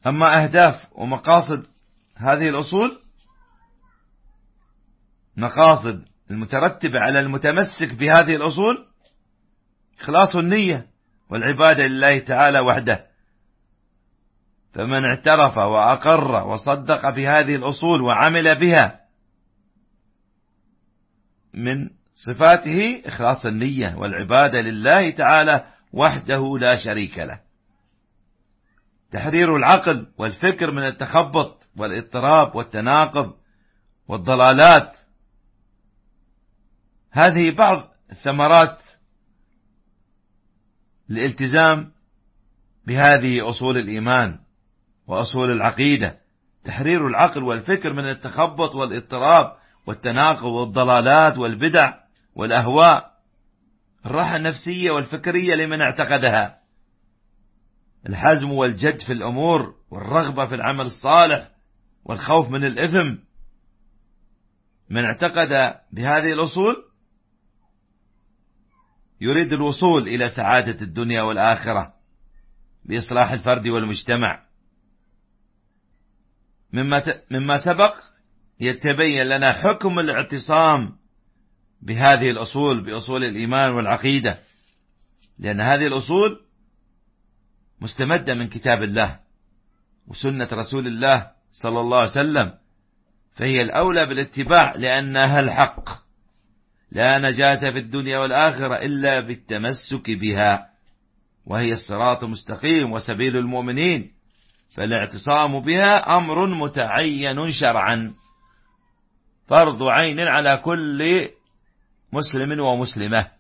أما أهداف ومقاصد هذه الأصول، مقاصد المترتبة على المتمسك بهذه الأصول: إخلاص النية والعبادة لله تعالى وحده. فمن اعترف وأقر وصدق بهذه الأصول وعمل بها، من صفاته إخلاص النية والعبادة لله تعالى وحده لا شريك له. تحرير العقل والفكر من التخبط والاضطراب والتناقض والضلالات. هذه بعض الثمرات الالتزام بهذه أصول الإيمان وأصول العقيدة: تحرير العقل والفكر من التخبط والاضطراب والتناقض والضلالات والبدع والأهواء، الراحة النفسية والفكرية لمن اعتقدها، الحزم والجد في الأمور والرغبة في العمل الصالح والخوف من الإثم. من اعتقد بهذه الأصول يريد الوصول إلى سعادة الدنيا والآخرة بإصلاح الفرد والمجتمع. مما سبق يتبين لنا حكم الاعتصام بهذه الأصول، بأصول الإيمان والعقيدة، لأن هذه الأصول مستمدة من كتاب الله وسنة رسول الله صلى الله عليه وسلم، فهي الأولى بالاتباع لأنها الحق. لا نجاة في الدنيا والآخرة إلا بالتمسك بها، وهي الصراط المستقيم وسبيل المؤمنين، فالاعتصام بها أمر متعين شرعا، فرض عين على كل مسلم ومسلمة.